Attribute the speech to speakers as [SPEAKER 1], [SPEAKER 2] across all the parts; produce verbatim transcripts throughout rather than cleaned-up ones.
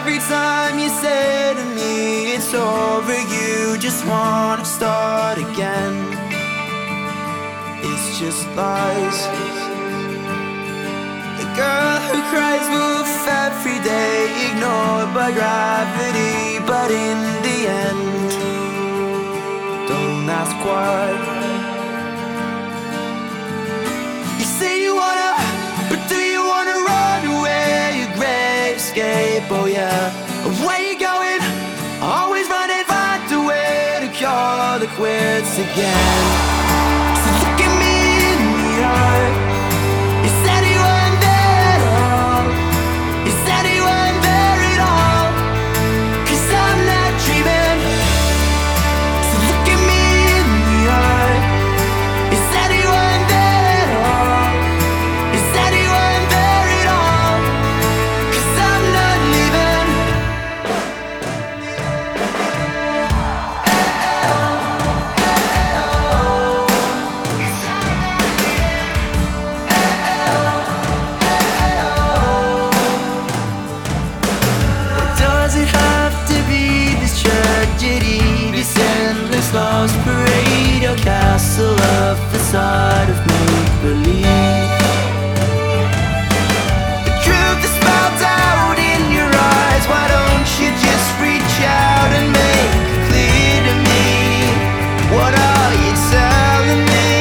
[SPEAKER 1] every time you say to me it's over, you just wanna start again. It's just lies. The girl who cries wolf every day, ignored by gravity, but in the end, don't ask why. You say you wanna, but do you wanna run away? Your great escape, oh yeah. Where you going? Always running, find a way to call the quits again. So look at me in the eye. You said you weren't there at all. You said you weren't there at all. 'Cause I'm not dreaming. So look at me in the eye. You said you weren't there at all. You said you weren't there at all. 'Cause I'm not leaving. Does it have to be this tragedy, this endless lost parade, your castle, a facade of make-believe? The truth is spelled out in your eyes. Why don't you just reach out and make it clear to me? What are you telling me?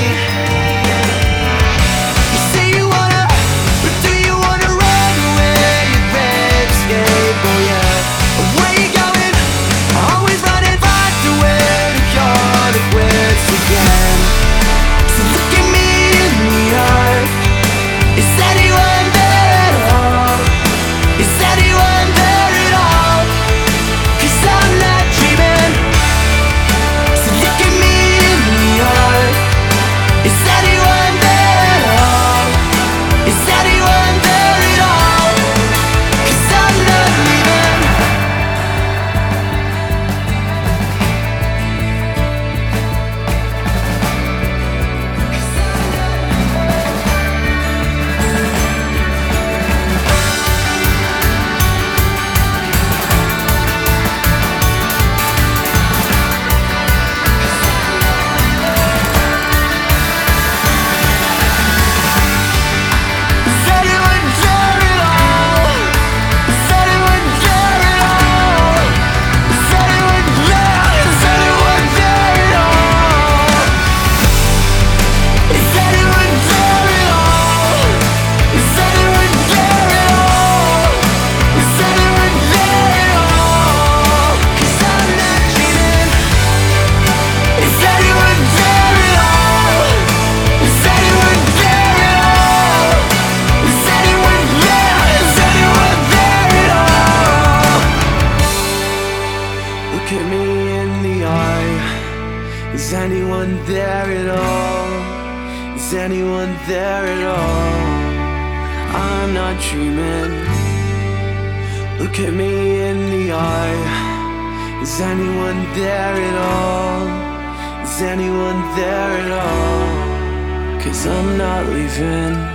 [SPEAKER 1] You say you wanna, but do you wanna run away? Your great escape, oh yeah. Where you going? Always running, find a way to call the quits again. So look at me in the eye. You said you weren't there at all. You said you weren't there at all. 'Cause I'm not dreaming. So look at me in the eye. You said you weren't there at all. You said you weren't there at all. 'Cause I'm not leaving. Said you weren't there at all. Said you weren't there at all. Said you weren't there. Said you weren't there at all. Said you weren't there at all. Said you weren't there at all. Said you weren't there at all. 'Cause I'm not dreaming. Said you weren't there at all. Said you weren't there at all. Said you weren't there. Said you weren't there at all. Look at me in the eye. Is anyone there at all? Is anyone there at all? I'm not dreaming. Look at me in the eye. Is anyone there at all? Is anyone there at all? 'Cause I'm not leaving.